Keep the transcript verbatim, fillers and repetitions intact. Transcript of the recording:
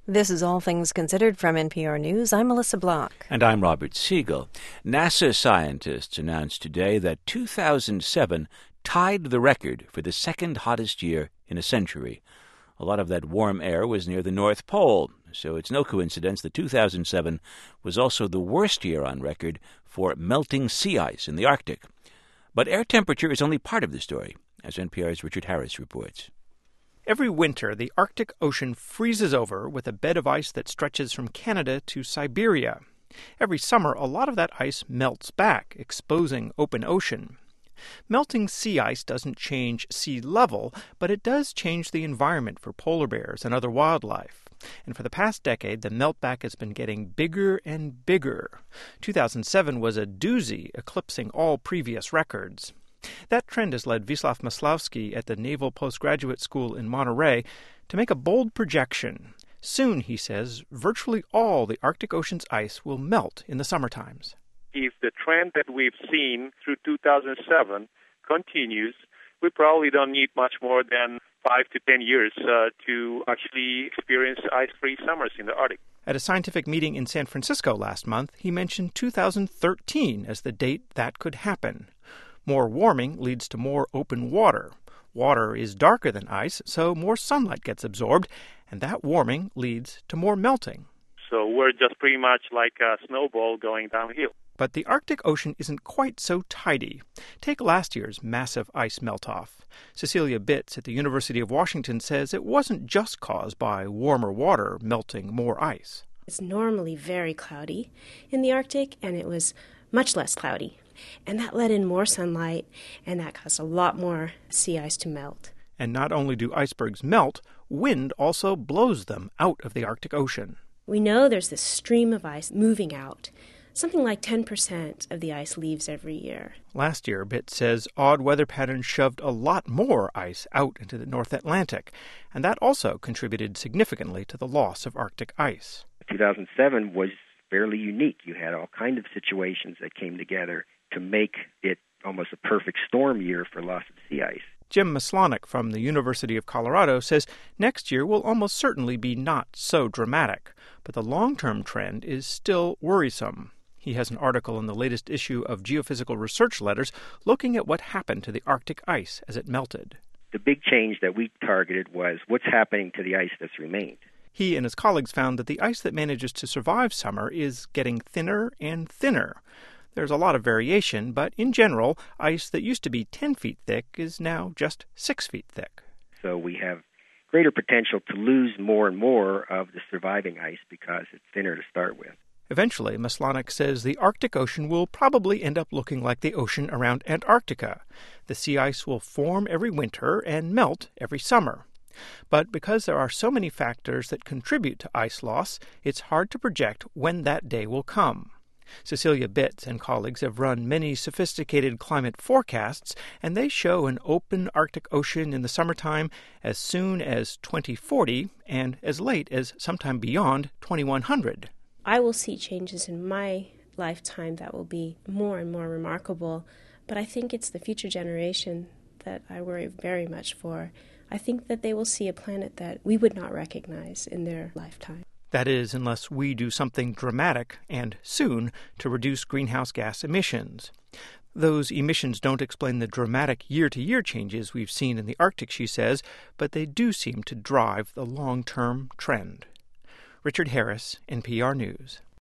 This is All Things Considered from N P R News. I'm Melissa Block. And I'm Robert Siegel. NASA scientists announced today that two thousand seven tied the record for the second hottest year in a century. A lot of that warm air was near the North Pole, so it's no coincidence that two thousand seven was also the worst year on record for melting sea ice in the Arctic. But air temperature is only part of the story, as N P R's Richard Harris reports. Every winter, the Arctic Ocean freezes over with a bed of ice that stretches from Canada to Siberia. Every summer, a lot of that ice melts back, exposing open ocean. Melting sea ice doesn't change sea level, but it does change the environment for polar bears and other wildlife. And for the past decade, the meltback has been getting bigger and bigger. two thousand seven was a doozy, eclipsing all previous records. That trend has led Wisław Masłowski at the Naval Postgraduate School in Monterey to make a bold projection. Soon, he says, virtually all the Arctic Ocean's ice will melt in the summer times. If the trend that we've seen through two thousand seven continues, we probably don't need much more than five to ten years uh, to actually experience ice-free summers in the Arctic. At a scientific meeting in San Francisco last month, he mentioned two thousand thirteen as the date that could happen. More warming leads to more open water. Water is darker than ice, so more sunlight gets absorbed, and that warming leads to more melting. So we're just pretty much like a snowball going downhill. But the Arctic Ocean isn't quite so tidy. Take last year's massive ice melt-off. Cecilia Bitz at the University of Washington says it wasn't just caused by warmer water melting more ice. It's normally very cloudy in the Arctic, and it was much less cloudy. And that let in more sunlight, and that caused a lot more sea ice to melt. And not only do icebergs melt, wind also blows them out of the Arctic Ocean. We know there's this stream of ice moving out. Something like ten percent of the ice leaves every year. Last year, Bitz says, odd weather patterns shoved a lot more ice out into the North Atlantic, and that also contributed significantly to the loss of Arctic ice. two thousand seven was fairly unique. You had all kinds of situations that came together to make it almost a perfect storm year for loss of sea ice. Jim Maslonic from the University of Colorado says next year will almost certainly be not so dramatic, but the long-term trend is still worrisome. He has an article in the latest issue of Geophysical Research Letters looking at what happened to the Arctic ice as it melted. The big change that we targeted was what's happening to the ice that's remained. He and his colleagues found that the ice that manages to survive summer is getting thinner and thinner. There's a lot of variation, but in general, ice that used to be ten feet thick is now just six feet thick. So we have greater potential to lose more and more of the surviving ice because it's thinner to start with. Eventually, Maslonic says the Arctic Ocean will probably end up looking like the ocean around Antarctica. The sea ice will form every winter and melt every summer. But because there are so many factors that contribute to ice loss, it's hard to project when that day will come. Cecilia Bitz and colleagues have run many sophisticated climate forecasts, and they show an open Arctic Ocean in the summertime as soon as twenty forty and as late as sometime beyond twenty-one hundred. I will see changes in my lifetime that will be more and more remarkable, but I think it's the future generation that I worry very much for. I think that they will see a planet that we would not recognize in their lifetime. That is, unless we do something dramatic and soon to reduce greenhouse gas emissions. Those emissions don't explain the dramatic year-to-year changes we've seen in the Arctic, she says, but they do seem to drive the long-term trend. Richard Harris, N P R News.